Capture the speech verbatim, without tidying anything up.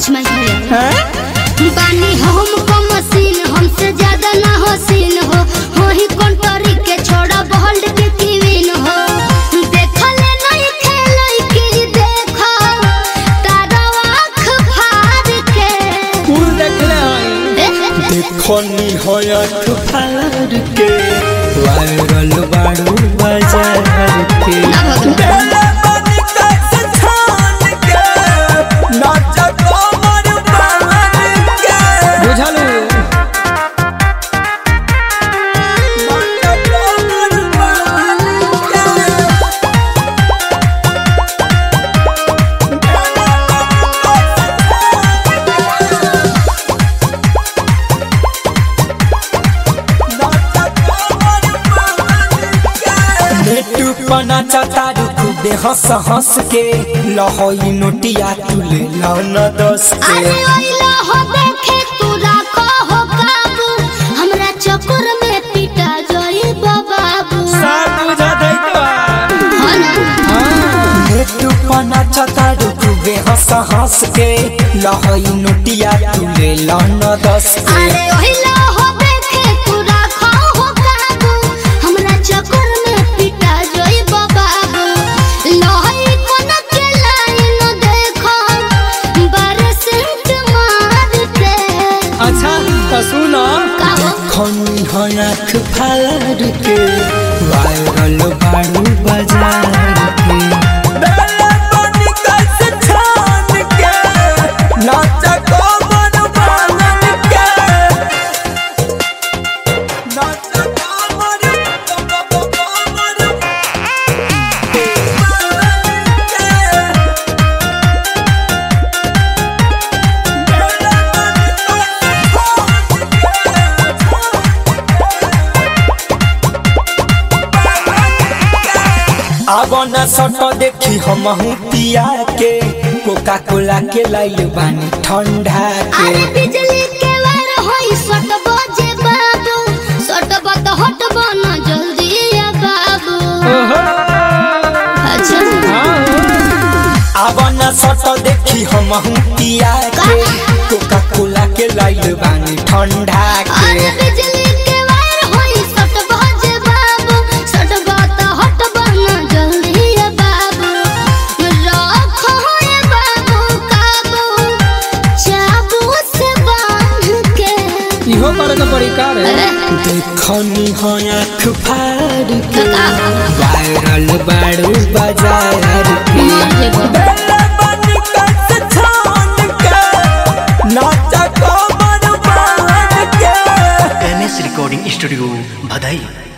कुछ मत बानी हम को मशीन हमसे ज्यादा ना हो सीन हो हो ही कंट्री के छोड़ा वर्ल्ड के क्वीन हो देखा ले नहीं खेलई की देखा तारा आँख फाड़ के फूल देखले देखो नी हो आँख फाड़ के वायरल बाड़ू बाजार के पना चतारू खुदे हंस हंस के लहोई नोटिया तुले लाना दस के अरे ओइला हो देखे तू राखो हो काबू हमरा चक्कर में पिटा जोई बाबू सब बुझा दे तो हां नेटू पना चतारू खुदे हंस हंस के लहोई नोटिया तुले लाना दस के अरे ओइला हो देखे तू राखो हो काबू हमरा चक्कर में पिटा जोई बाबू लहई कोन के लाइन देखो बरसेंट मार के अच्छा तो सुनो खनी हो आँख फाड़ के वायरल बाड़ू बाजार के बेला पानी कैसे छान के नाचा को मन बांगन के नाचा को मन बांगन के अब न सट देखी हम पिया के कोका कोला के लाइल बानी ठंडा के अरे बिजली के वार होई सट बजे बाबू सट बत हट बना जल्दी या बाबू अच्छा अब न सट देखी हम पिया के कोका कोला के लाइल बानी ठंडा के अरे बिजली के वार होई सट बजे बाबू सट बत हट बना जल्दी या बाबू रखो ये बाबू काबू चाबू से बांध के इहो पर के पड़ी का रे देखनी हो आँख फाड़ के वायरल बाड़ू बाजार के बेला पानी कैसे छान के नाचा को मन बांगन के M S recording studio Bhadai.